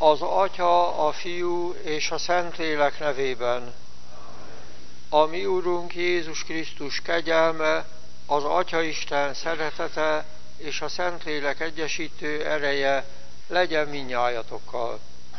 Az Atya, a Fiú és a Szentlélek nevében. A mi Úrunk Jézus Krisztus kegyelme, az Atyaisten szeretete és a Szentlélek egyesítő ereje legyen mindnyájatokkal.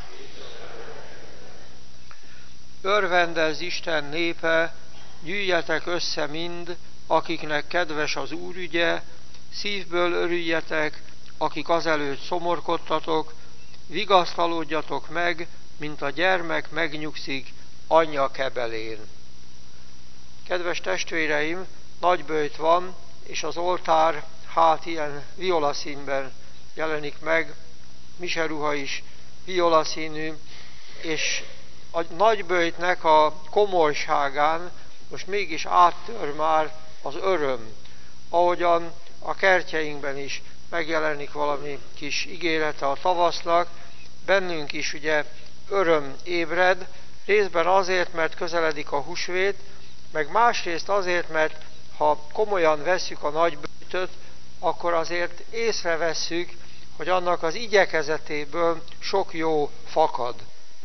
Örvendezz Isten népe, gyűjjetek össze mind, akiknek kedves az Úr ügye, szívből örüljetek, akik azelőtt szomorkodtatok, vigasztalódjatok meg, mint a gyermek megnyugszik anyja kebelén. Kedves testvéreim, nagyböjt van, és az oltár ilyen violaszínben jelenik meg, miseruha is violaszínű, és a nagyböjtnek a komolyságán most mégis áttör már az öröm, ahogyan a kertjeinkben is megjelenik valami kis ígérete a tavasznak, bennünk is ugye öröm ébred, részben azért, mert közeledik a húsvét, meg másrészt azért, mert ha komolyan vesszük a nagyböjtöt, akkor azért észrevesszük, hogy annak az igyekezetéből sok jó fakad.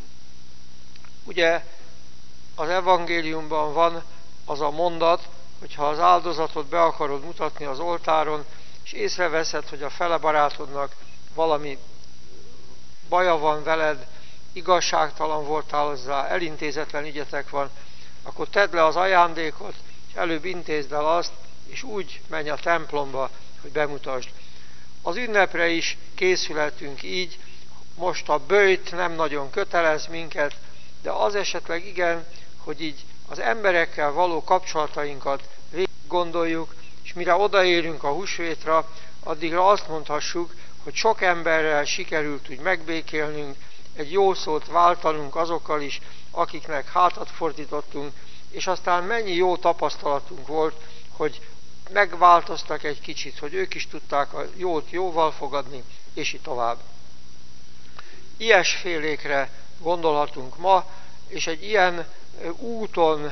Ugye az evangéliumban van az a mondat, hogy ha az áldozatot be akarod mutatni az oltáron, és észreveszed, hogy a fele barátodnak valami baja van veled, igazságtalan voltál hozzá, elintézetlen ügyetek van, akkor tedd le az ajándékot, és előbb intézd el azt, és úgy menj a templomba, hogy bemutasd. Az ünnepre is készülhetünk így, most a böjt nem nagyon kötelez minket, de az esetleg igen, hogy így az emberekkel való kapcsolatainkat végig gondoljuk, és mire odaérünk a húsvétra, addigra azt mondhassuk, hogy sok emberrel sikerült úgy megbékélnünk, egy jó szót váltanunk azokkal is, akiknek hátat fordítottunk, és aztán mennyi jó tapasztalatunk volt, hogy megváltoztak egy kicsit, hogy ők is tudták a jót jóval fogadni, és így tovább. Ilyesfélékre gondolhatunk ma, és egy ilyen úton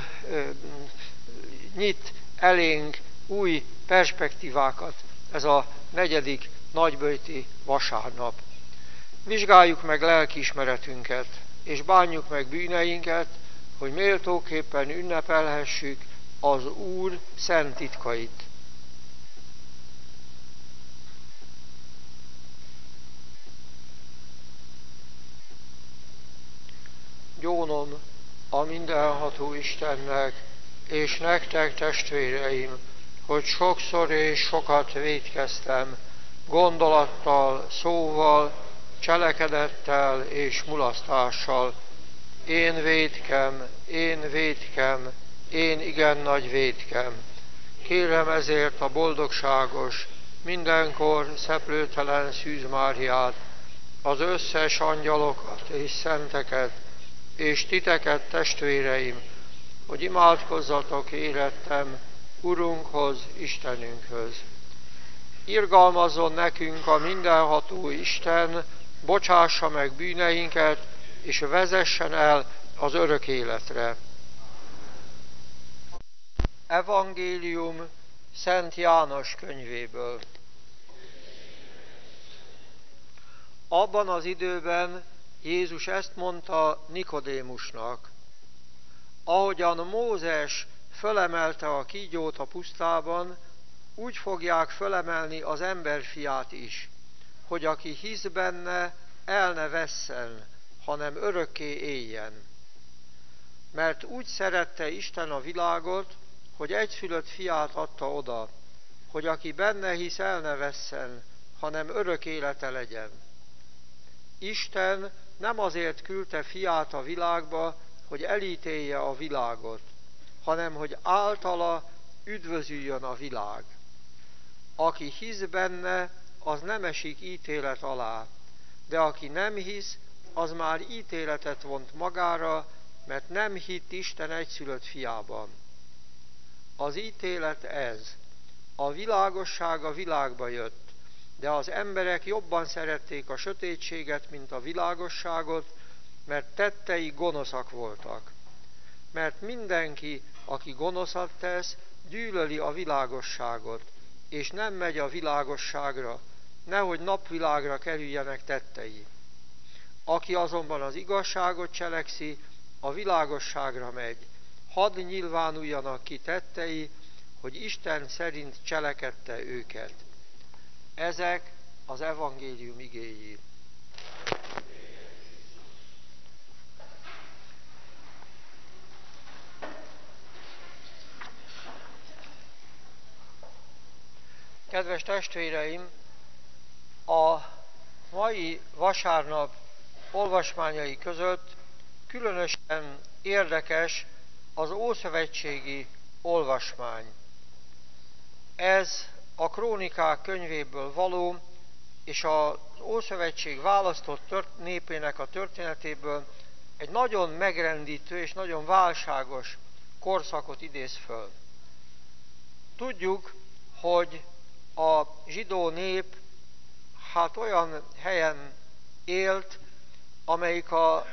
nyit elénk új perspektívákat ez a 4. nagyböjti vasárnap. Vizsgáljuk meg lelkiismeretünket, és bánjuk meg bűneinket, hogy méltóképpen ünnepelhessük az Úr szent titkait. Gyónom a mindenható Istennek, és nektek, testvéreim, hogy sokszor és sokat vétkeztem, gondolattal, szóval, cselekedettel és mulasztással. Én vétkem, én igen nagy vétkem. Kérem ezért a boldogságos, mindenkor szeplőtelen Szűz Máriát, az összes angyalokat és szenteket, és titeket, testvéreim, hogy imádkozzatok érettem Urunkhoz, Istenünkhöz. Irgalmazzon nekünk a mindenható Isten, bocsássa meg bűneinket, és vezessen el az örök életre. Evangélium Szent János könyvéből. Abban az időben Jézus ezt mondta Nikodémusnak: ahogyan Mózes fölemelte a kígyót a pusztában, úgy fogják fölemelni az emberfiát is, hogy aki hisz benne, el ne vesszen, hanem örökké éljen. Mert úgy szerette Isten a világot, hogy egyszülött fiát adta oda, hogy aki benne hisz, el ne vesszen, hanem örök élete legyen. Isten nem azért küldte fiát a világba, hogy elítélje a világot, hanem hogy általa üdvözüljön a világ. Aki hisz benne, az nem esik ítélet alá, de aki nem hisz, az már ítéletet vont magára, mert nem hitt Isten egyszülött fiában. Az ítélet ez: a világosság a világba jött, de az emberek jobban szerették a sötétséget, mint a világosságot, mert tettei gonoszak voltak. Mert mindenki, aki gonoszat tesz, gyűlöli a világosságot, és nem megy a világosságra, nehogy napvilágra kerüljenek tettei. Aki azonban az igazságot cselekszi, a világosságra megy. Hadd nyilvánuljanak ki tettei, hogy Isten szerint cselekedte őket. Ezek az evangélium igéi. Kedves testvéreim, a mai vasárnap olvasmányai között különösen érdekes az ószövetségi olvasmány. Ez a Krónikák könyvéből való, és az Ószövetség választott népének a történetéből egy nagyon megrendítő és nagyon válságos korszakot idéz föl. Tudjuk, hogy a zsidó nép olyan helyen élt, amelyik a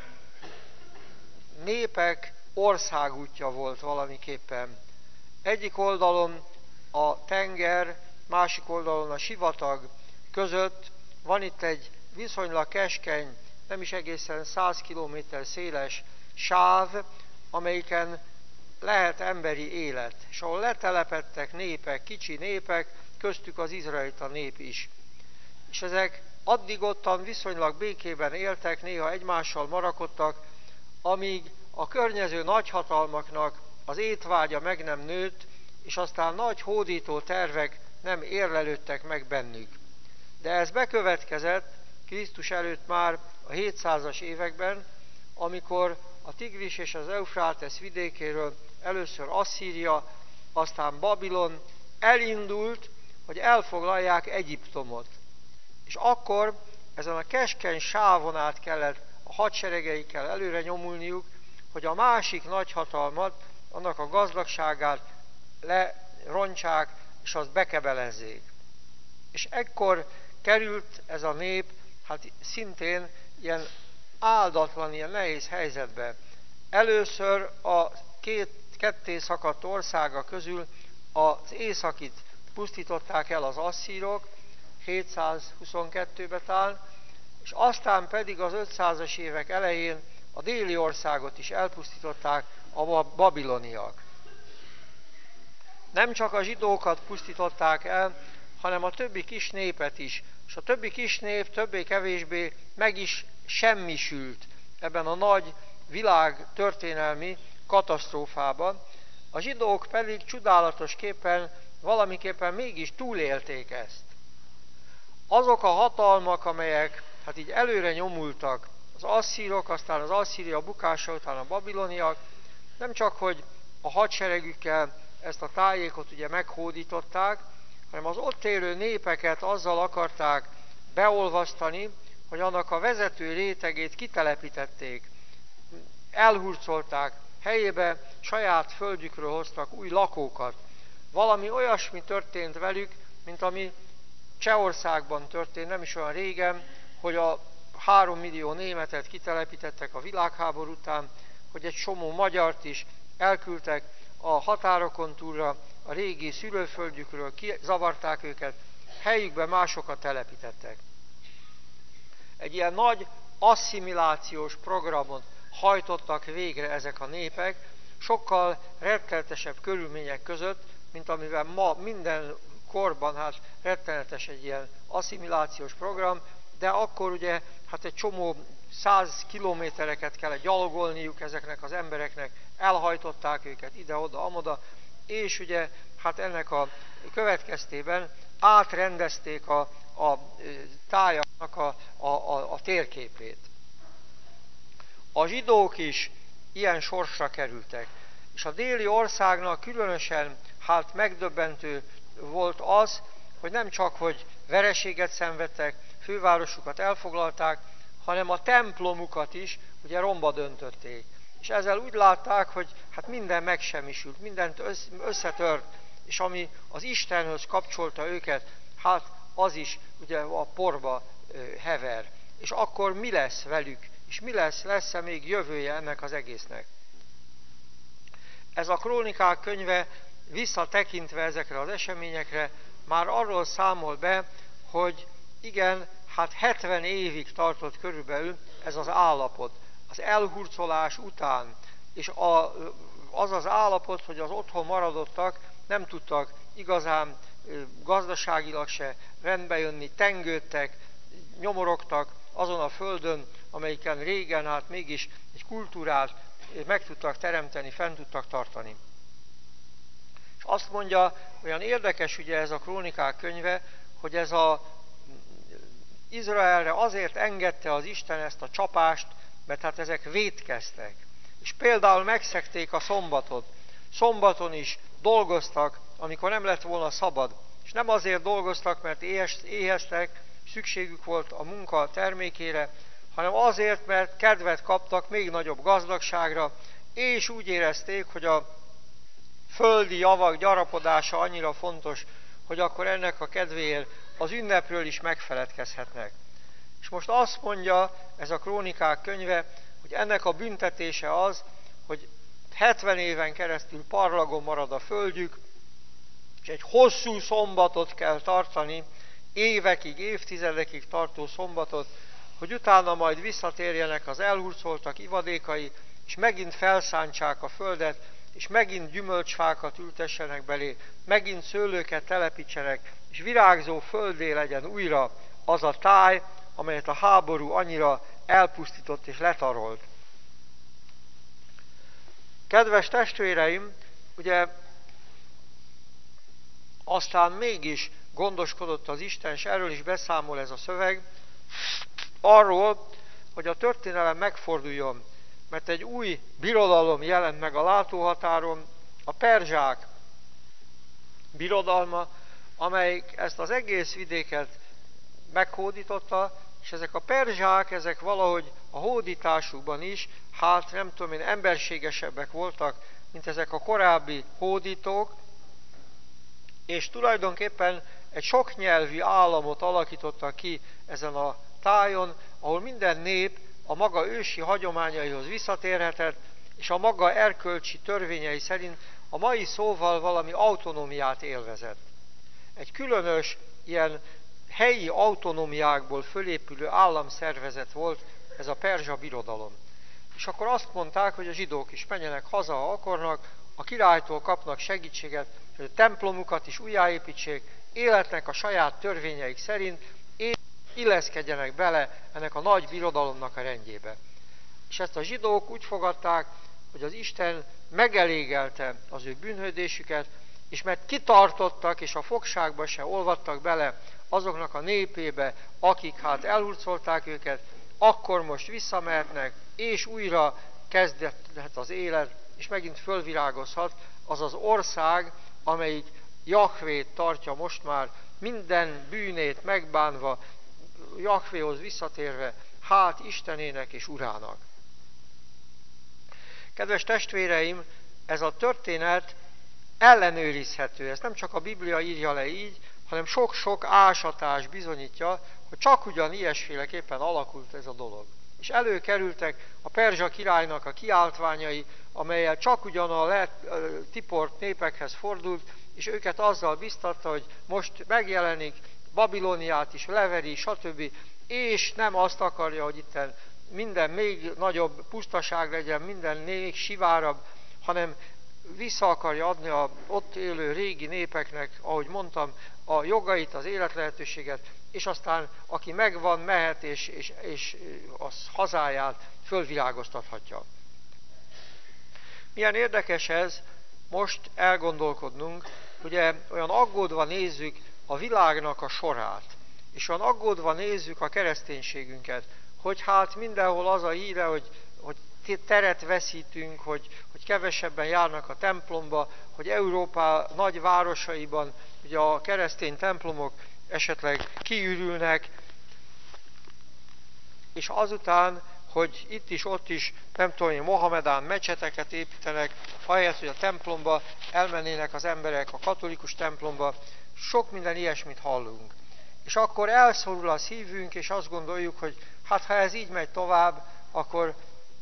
népek országútja volt valamiképpen. Egyik oldalon a tenger, másik oldalon a sivatag között van itt egy viszonylag keskeny, nem is egészen 100 kilométer széles sáv, amelyiken lehet emberi élet, és ahol letelepedtek népek, kicsi népek, köztük az izraelita nép is. És ezek addig ottan viszonylag békében éltek, néha egymással marakodtak, amíg a környező nagyhatalmaknak az étvágya meg nem nőtt, és aztán nagy hódító tervek nem érlelődtek meg bennük. De ez bekövetkezett Krisztus előtt már a 700-as években, amikor a Tigris és az Eufrátesz vidékéről először Asszíria, aztán Babilon elindult, hogy elfoglalják Egyiptomot. És akkor ezen a keskeny sávon át kellett a hadseregeikkel előre nyomulniuk, hogy a másik nagyhatalmat, annak a gazdagságát lerontsák, és azt bekebelezzék. És ekkor került ez a nép, szintén ilyen áldatlan, ilyen nehéz helyzetbe. Először a ketté szakadt országa közül az északit pusztították el az asszírok, 722-ben talán, és aztán pedig az 500-as évek elején a déli országot is elpusztították a babiloniak. Nem csak a zsidókat pusztították el, hanem a többi kis népet is. És a többi kis nép többé-kevésbé meg is semmisült ebben a nagy világ történelmi katasztrófában. A zsidók pedig csodálatosképpen, valamiképpen mégis túlélték ezt. Azok a hatalmak, amelyek így előre nyomultak, az asszírok, aztán az Asszíria bukása után a babiloniak, nem csak, hogy a hadseregükkel ezt a tájékot ugye meghódították, hanem az ott élő népeket azzal akarták beolvasztani, hogy annak a vezető rétegét kitelepítették, elhurcolták, helyébe saját földjükről hoztak új lakókat. Valami olyasmi történt velük, mint ami Csehországban történt nem is olyan régen, hogy a 3 millió németet kitelepítettek a világháború után, hogy egy csomó magyart is elküldtek a határokon túlra, a régi szülőföldjükről, kizavarták őket, helyükben másokat telepítettek. Egy ilyen nagy asszimilációs programot hajtottak végre ezek a népek, sokkal rettenetesebb körülmények között, mint amivel ma minden korban rettenetes egy ilyen asszimilációs program, de akkor ugye egy csomó 100 kilométereket kellett gyalogolniuk ezeknek az embereknek, elhajtották őket ide-oda, amoda, és ugye ennek a következtében átrendezték a tájaknak a térképét. A zsidók is ilyen sorsra kerültek, és a déli országnak különösen megdöbbentő volt az, hogy nem csak, hogy vereséget szenvedtek, fővárosukat elfoglalták, hanem a templomukat is ugye romba döntötték. És ezzel úgy látták, hogy minden megsemmisült, mindent összetört, és ami az Istenhöz kapcsolta őket, az is ugye a porba hever. És akkor mi lesz velük? És mi lesz-e még jövője ennek az egésznek? Ez a Krónikák könyve visszatekintve ezekre az eseményekre már arról számol be, hogy igen, hát 70 évig tartott körülbelül ez az állapot. Az elhurcolás után, és az az állapot, hogy az otthon maradottak nem tudtak igazán gazdaságilag se rendbe jönni, tengődtek, nyomorogtak azon a földön, amelyiken régen hát mégis egy kultúrát meg tudtak teremteni, fent tudtak tartani. És azt mondja, olyan érdekes ugye ez a Krónikák könyve, hogy ez a Izraelre azért engedte az Isten ezt a csapást, mert hát ezek vétkeztek. És például megszegték a szombatot. Szombaton is dolgoztak, amikor nem lett volna szabad. És nem azért dolgoztak, mert éheztek, szükségük volt a munka termékére, hanem azért, mert kedvet kaptak még nagyobb gazdagságra, és úgy érezték, hogy a földi javak gyarapodása annyira fontos, hogy akkor ennek a kedvéért az ünnepről is megfeledkezhetnek. És most azt mondja ez a Krónikák könyve, hogy ennek a büntetése az, hogy 70 éven keresztül parlagon marad a földjük, és egy hosszú szombatot kell tartani, évekig, évtizedekig tartó szombatot, hogy utána majd visszatérjenek az elhurcoltak ivadékai, és megint felszántsák a földet, és megint gyümölcsfákat ültessenek belé, megint szőlőket telepítsenek, és virágzó földé legyen újra az a táj, amelyet a háború annyira elpusztított és letarolt. Kedves testvéreim, ugye aztán mégis gondoskodott az Isten, és erről is beszámol ez a szöveg, arról, hogy a történelem megforduljon, mert egy új birodalom jelent meg a látóhatáron, a perzsák birodalma, amelyik ezt az egész vidéket meghódította, és ezek a perzsák, ezek valahogy a hódításukban is, hát nem tudom én, emberségesebbek voltak, mint ezek a korábbi hódítók, és tulajdonképpen egy soknyelvű államot alakítottak ki ezen a tájon, ahol minden nép a maga ősi hagyományaihoz visszatérhetett, és a maga erkölcsi törvényei szerint a mai szóval valami autonómiát élvezett. Egy különös, ilyen helyi autonómiákból fölépülő államszervezet volt ez a perzsa birodalom. És akkor azt mondták, hogy a zsidók is menjenek haza, ha akarnak, a királytól kapnak segítséget, hogy a templomukat is újjáépítsék, életnek a saját törvényeik szerint, és illeszkedjenek bele ennek a nagy birodalomnak a rendjébe. És ezt a zsidók úgy fogadták, hogy az Isten megelégelte az ő bűnhődésüket, és mert kitartottak, és a fogságba se olvadtak bele azoknak a népébe, akik hát elhurcolták őket, akkor most visszamehetnek, és újra kezdhet az élet, és megint fölvirágozhat az az ország, amelyik Jahvét tartja most már, minden bűnét megbánva, Jahvéhoz visszatérve, hát Istenének és Urának. Kedves testvéreim, ez a történet ellenőrizhető, ezt nem csak a Biblia írja le így, hanem sok-sok ásatás bizonyítja, hogy csak ugyan ilyesféleképpen alakult ez a dolog. És előkerültek a perzsa királynak a kiáltványai, amelyel csak ugyan a tiport népekhez fordult, és őket azzal biztatta, hogy most megjelenik, Babiloniát is leveri, stb. És nem azt akarja, hogy itten minden még nagyobb pusztaság legyen, minden még sivárabb, hanem vissza akarja adni az ott élő régi népeknek, ahogy mondtam, a jogait, az életlehetőséget, és aztán aki megvan, mehet, és az hazáját fölvilágoztathatja. Milyen érdekes ez, most elgondolkodnunk, ugye olyan aggódva nézzük a világnak a sorát, és olyan aggódva nézzük a kereszténységünket, hogy hát mindenhol az a híre, hogy teret veszítünk, hogy kevesebben járnak a templomba, hogy Európa nagy városaiban ugye a keresztény templomok esetleg kiürülnek, és azután, hogy itt is, ott is, nem tudom, mohamedán mecseteket építenek, ahelyett, hogy a templomba elmennének az emberek a katolikus templomba, sok minden ilyesmit hallunk. És akkor elszorul a szívünk, és azt gondoljuk, hogy hát ha ez így megy tovább, akkor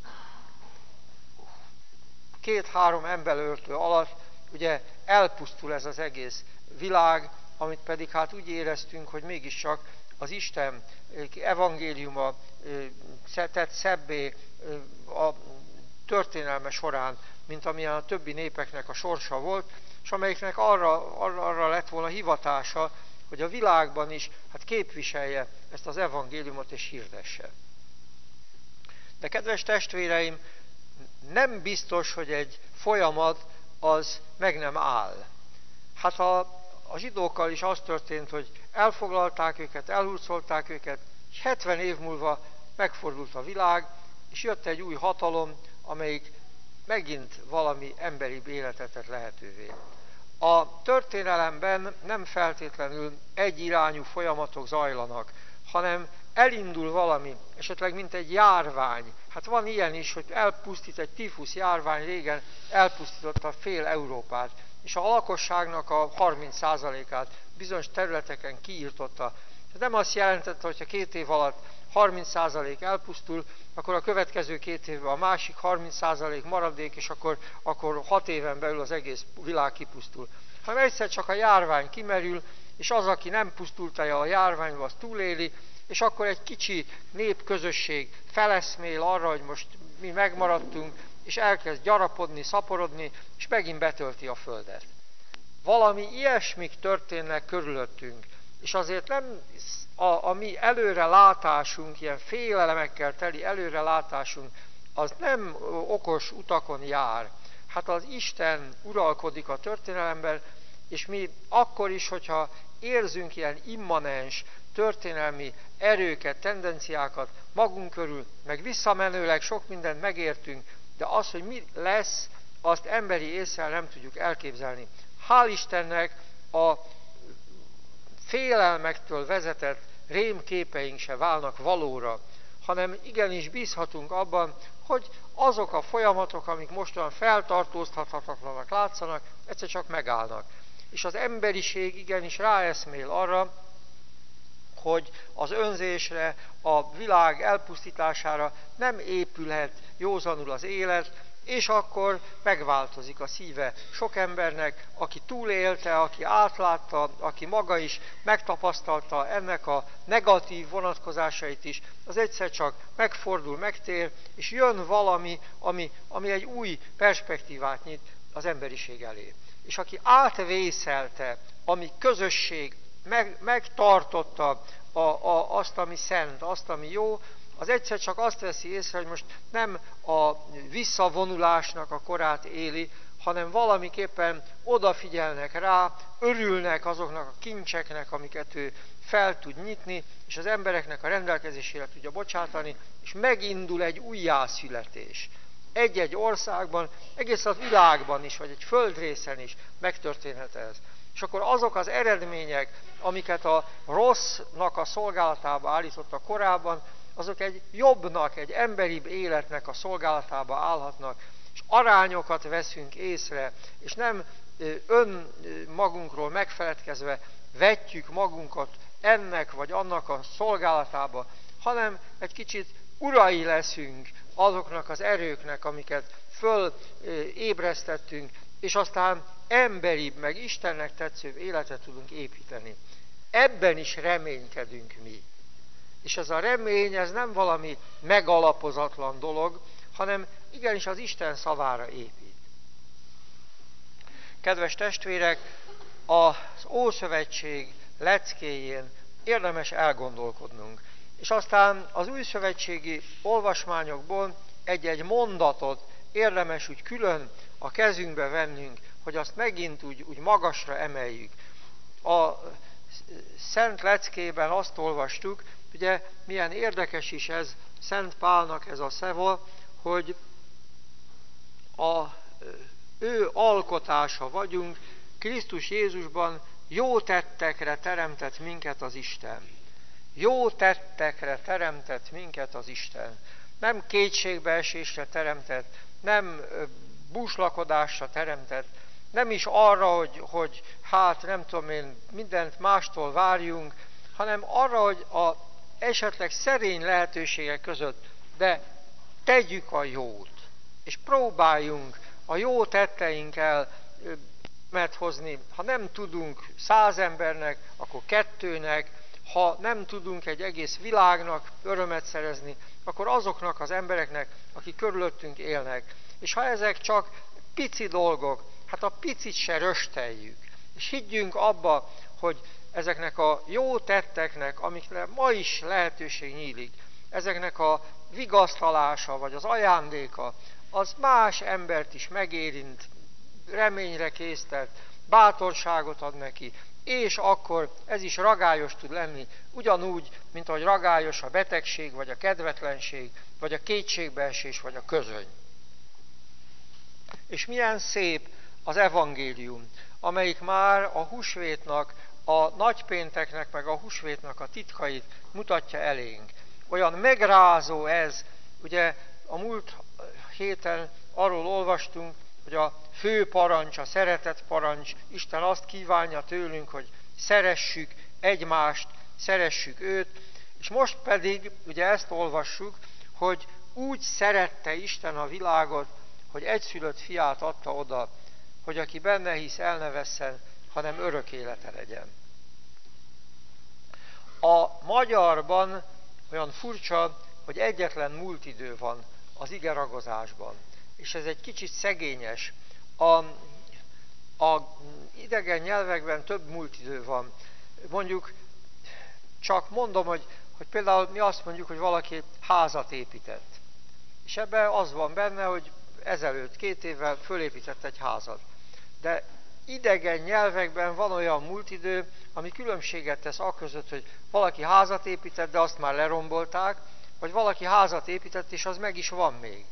2-3 emberöltő alatt ugye elpusztul ez az egész világ, amit pedig hát úgy éreztünk, hogy mégiscsak az Isten evangéliuma tett szebbé a történelme során, mint amilyen a többi népeknek a sorsa volt, és amelyiknek arra lett volna hivatása, hogy a világban is képviselje ezt az evangéliumot és hirdesse. De kedves testvéreim, nem biztos, hogy egy folyamat az meg nem áll. Hát a zsidókkal is az történt, hogy elfoglalták őket, elhurcolták őket, és 70 év múlva megfordult a világ, és jött egy új hatalom, amelyik megint valami emberi életet tett lehetővé. A történelemben nem feltétlenül egyirányú folyamatok zajlanak, hanem elindul valami, esetleg mint egy járvány. Hát van ilyen is, hogy elpusztít egy tífusz járvány, régen elpusztította fél Európát, és a lakosságnak a 30%-át bizonyos területeken kiirtotta. Ez nem azt jelentette, hogy ha 2 év alatt 30% elpusztul, akkor a következő 2 évben a másik 30% maradék, és akkor 6 éven belül az egész világ kipusztul. Hanem egyszer csak a járvány kimerül, és az, aki nem pusztult el a járványba, az túléli, és akkor egy kicsi népközösség feleszmél arra, hogy most mi megmaradtunk, és elkezd gyarapodni, szaporodni, és megint betölti a földet. Valami ilyesmik történnek körülöttünk, és azért nem a mi előrelátásunk, ilyen félelemekkel teli előrelátásunk, az nem okos utakon jár. Hát az Isten uralkodik a történelemben, és mi akkor is, hogyha érzünk ilyen immanens történelmi erőket, tendenciákat magunk körül, meg visszamenőleg sok mindent megértünk, de az, hogy mi lesz, azt emberi ésszel nem tudjuk elképzelni. Hál' Istennek a félelmektől vezetett rémképeink se válnak valóra, hanem igenis bízhatunk abban, hogy azok a folyamatok, amik mostan feltartóztathatatlanak látszanak, egyszer csak megállnak. És az emberiség igenis ráeszmél arra, hogy az önzésre, a világ elpusztítására nem épülhet józanul az élet, és akkor megváltozik a szíve sok embernek, aki túlélte, aki átlátta, aki maga is megtapasztalta ennek a negatív vonatkozásait is, az egyszer csak megfordul, megtér, és jön valami, ami egy új perspektívát nyit az emberiség elé. És aki átvészelte, ami közösség, megtartotta azt, ami szent, azt, ami jó, az egyszer csak azt veszi észre, hogy most nem a visszavonulásnak a korát éli, hanem valamiképpen odafigyelnek rá, örülnek azoknak a kincseknek, amiket ő fel tud nyitni, és az embereknek a rendelkezésére tudja bocsátani, és megindul egy újjászületés. Egy-egy országban, egész a világban is, vagy egy földrészen is megtörténhet ez. És akkor azok az eredmények, amiket a rossznak a szolgálatába állította korábban, azok egy jobbnak, egy emberibb életnek a szolgálatába állhatnak, és arányokat veszünk észre, és nem önmagunkról megfeledkezve vetjük magunkat ennek vagy annak a szolgálatába, hanem egy kicsit urai leszünk azoknak az erőknek, amiket fölébresztettünk, és aztán emberibb, meg Istennek tetszőbb életet tudunk építeni. Ebben is reménykedünk mi. És ez a remény, ez nem valami megalapozatlan dolog, hanem igenis az Isten szavára épít. Kedves testvérek, az Ószövetség leckéjén érdemes elgondolkodnunk. És aztán az újszövetségi olvasmányokból egy-egy mondatot érdemes úgy külön a kezünkbe vennünk, hogy azt megint úgy magasra emeljük. A Szent Leckében azt olvastuk, ugye milyen érdekes is ez Szent Pálnak ez a szava, hogy ő alkotása vagyunk, Krisztus Jézusban jó tettekre teremtett minket az Isten. Jó tettekre teremtett minket az Isten. Nem kétségbeesésre teremtett, nem búslakodásra teremtett, nem is arra, hogy hát nem tudom én, mindent mástól várjunk, hanem arra, hogy esetleg szerény lehetőségek között, de tegyük a jót, és próbáljunk a jó tetteinkkel hozni. Ha nem tudunk 100 embernek, akkor 2-nek, ha nem tudunk egy egész világnak örömet szerezni, akkor azoknak az embereknek, akik körülöttünk élnek. És ha ezek csak pici dolgok, hát a picit se rösteljük. És higgyünk abba, hogy ezeknek a jó tetteknek, amikre ma is lehetőség nyílik, ezeknek a vigasztalása vagy az ajándéka, az más embert is megérint, reményre késztet, bátorságot ad neki, és akkor ez is ragályos tud lenni, ugyanúgy, mint ahogy ragályos a betegség, vagy a kedvetlenség, vagy a kétségbeesés, vagy a közöny. És milyen szép az evangélium, amelyik már a húsvétnak, a nagypénteknek, meg a húsvétnak a titkait mutatja elénk. Olyan megrázó ez, ugye a múlt héten arról olvastunk, hogy a fő parancs, a szeretet parancs, Isten azt kívánja tőlünk, hogy szeressük egymást, szeressük őt, és most pedig ugye ezt olvassuk, hogy úgy szerette Isten a világot, hogy egyszülött fiát adta oda, hogy aki benne hisz, el ne vesszen, hanem örök élete legyen. A magyarban olyan furcsa, hogy egyetlen múltidő van az igeragozásban, és ez egy kicsit szegényes. A idegen nyelvekben több múltidő van. Mondjuk csak mondom, hogy például mi azt mondjuk, hogy valaki házat épített. És ebben az van benne, hogy ezelőtt 2 évvel fölépített egy házat. De idegen nyelvekben van olyan múltidő, ami különbséget tesz aközött, hogy valaki házat épített, de azt már lerombolták, vagy valaki házat épített, és az meg is van még.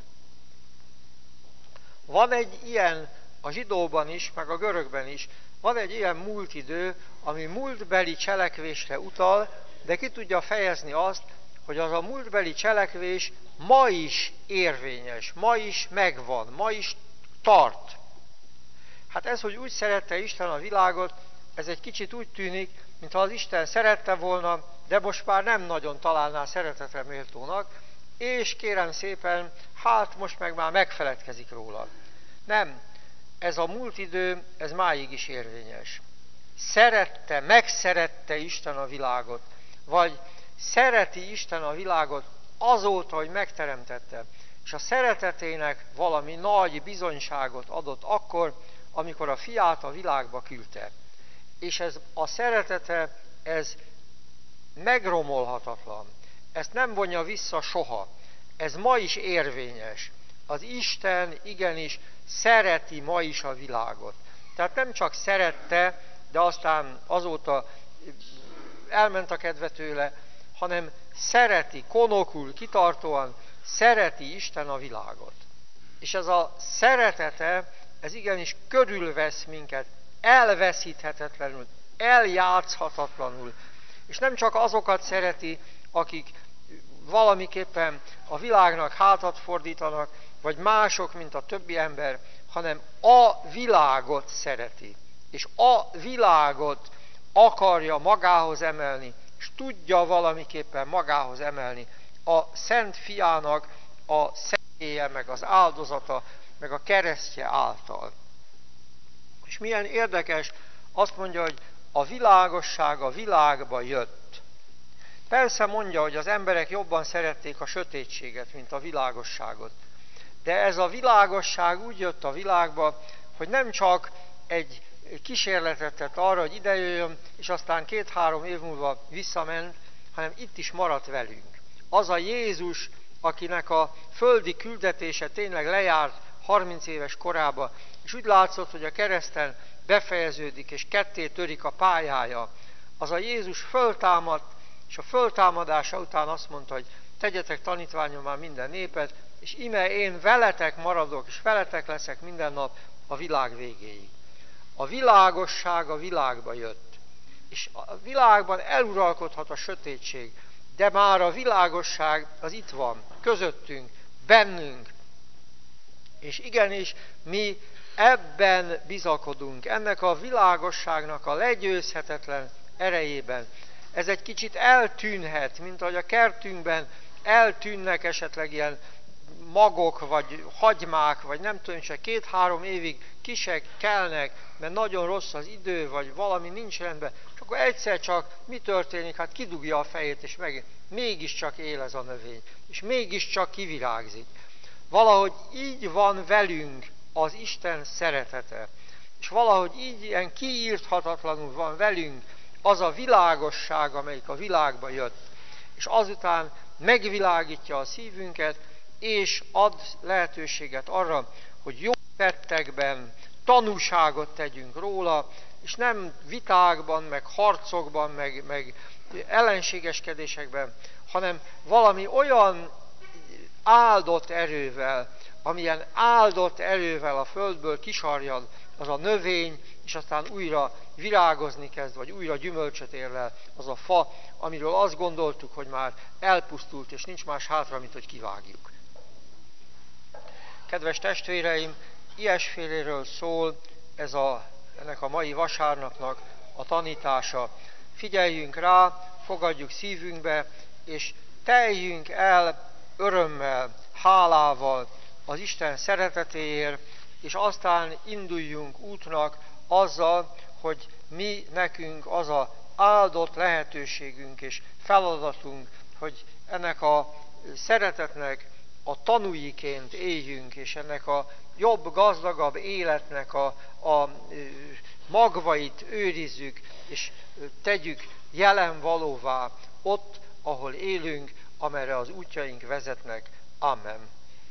Van egy ilyen a zsidóban is, meg a görögben is, van egy ilyen múltidő, ami múltbeli cselekvésre utal, de ki tudja fejezni azt, hogy az a múltbeli cselekvés ma is érvényes, ma is megvan, ma is tart. Hát ez, hogy úgy szerette Isten a világot, ez egy kicsit úgy tűnik, mintha az Isten szerette volna, de most már nem nagyon találná szeretetre méltónak, és kérem szépen, hát most meg már megfeledkezik róla. Nem, ez a múlt idő, ez máig is érvényes. Szerette, megszerette Isten a világot, vagy szereti Isten a világot azóta, hogy megteremtette, és a szeretetének valami nagy bizonyságot adott akkor, amikor a fiát a világba küldte. És ez a szeretete, ez megromolhatatlan. Ezt nem vonja vissza soha. Ez ma is érvényes. Az Isten igenis szereti ma is a világot. Tehát nem csak szerette, de aztán azóta elment a kedve tőle, hanem szereti, konokul, kitartóan szereti Isten a világot. És ez a szeretete, ez igenis körülvesz minket, elveszíthetetlenül, eljátszhatatlanul. És nem csak azokat szereti, akik valamiképpen a világnak hátat fordítanak, vagy mások, mint a többi ember, hanem a világot szereti. És a világot akarja magához emelni, és tudja valamiképpen magához emelni a Szent Fiának a szentélye, meg az áldozata, meg a keresztje által. És milyen érdekes, azt mondja, hogy a világosság a világba jött. Persze mondja, hogy az emberek jobban szerették a sötétséget, mint a világosságot. De ez a világosság úgy jött a világba, hogy nem csak egy kísérletet tett arra, hogy ide jöjjön, és aztán 2-3 év múlva visszament, hanem itt is maradt velünk. Az a Jézus, akinek a földi küldetése tényleg lejárt 30 éves korába, és úgy látszott, hogy a kereszten befejeződik, és ketté törik a pályája, az a Jézus föltámadt, és a föltámadása után azt mondta, hogy tegyetek tanítványommá minden népet, és íme én veletek maradok, és veletek leszek minden nap a világ végéig. A világosság a világba jött, és a világban eluralkodhat a sötétség, de már a világosság az itt van, közöttünk, bennünk. És igenis, mi ebben bizakodunk, ennek a világosságnak a legyőzhetetlen erejében. Ez egy kicsit eltűnhet, mint ahogy a kertünkben eltűnnek esetleg ilyen magok, vagy hagymák, vagy nem tudom, se 2-3 évig kisek kelnek, mert nagyon rossz az idő, vagy valami nincs rendben, és akkor egyszer csak mi történik? Hát kidugja a fejét, és megint mégiscsak él ez a növény, és mégiscsak kivirágzik. Valahogy így van velünk az Isten szeretete, és valahogy így ilyen kiírthatatlanul van velünk az a világosság, amelyik a világba jött, és azután megvilágítja a szívünket, és ad lehetőséget arra, hogy jó tettekben tanúságot tegyünk róla, és nem vitákban, meg harcokban, meg ellenségeskedésekben, hanem valami olyan áldott erővel, amilyen áldott erővel a földből kisarjad az a növény, és aztán újra virágozni kezd, vagy újra gyümölcsöt ér el az a fa, amiről azt gondoltuk, hogy már elpusztult, és nincs más hátra, mint hogy kivágjuk. Kedves testvéreim, ilyesféléről szól ennek a mai vasárnapnak a tanítása. Figyeljünk rá, fogadjuk szívünkbe, és teljünk el örömmel, hálával az Isten szeretetéért, és aztán induljunk útnak azzal, hogy mi nekünk az a áldott lehetőségünk és feladatunk, hogy ennek a szeretetnek a tanúiként éljünk, és ennek a jobb, gazdagabb életnek a magvait őrizzük, és tegyük jelen valóvá ott, ahol élünk, amerre az útjaink vezetnek. Amen.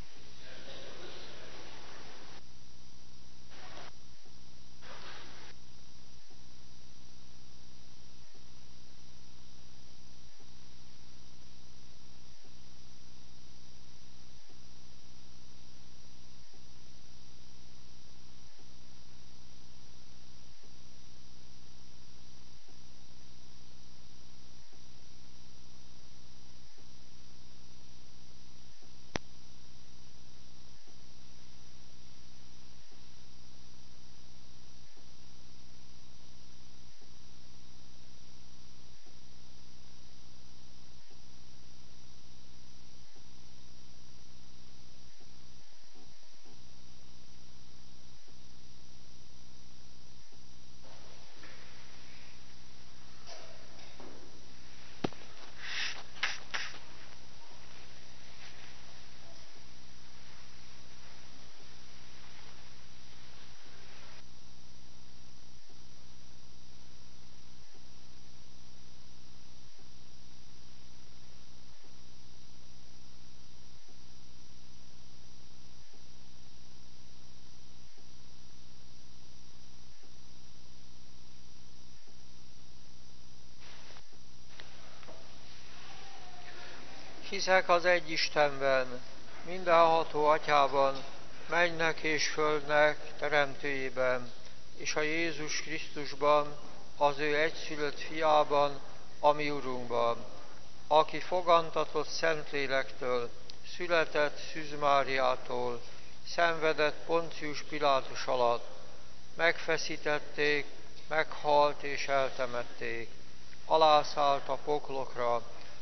Hiszek az egy Istenben, mindenható Atyában, mennynek és földnek teremtőjében, és a Jézus Krisztusban, az ő egyszülött fiában, a mi Urunkban, aki fogantatott Szentlélektől, született Szűz Máriától, szenvedett Poncius Pilátus alatt, megfeszítették, meghalt és eltemették, alászállt a poklokra,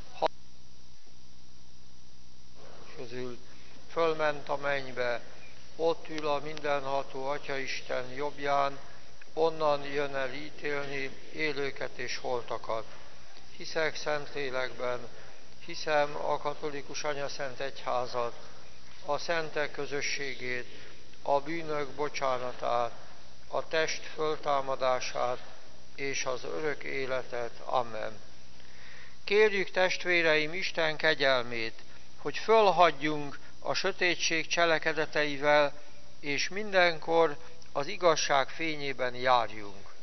közül fölment a mennybe, ott ül a mindenható Atyaisten jobbján, onnan jön el ítélni élőket és holtakat. Hiszek Szentlélekben, hiszem a katolikus anyaszent egyházat, a szentek közösségét, a bűnök bocsánatát, a test föltámadását és az örök életet. Amen. Kérjük, testvéreim, Isten kegyelmét, hogy fölhagyjunk a sötétség cselekedeteivel, és mindenkor az igazság fényében járjunk.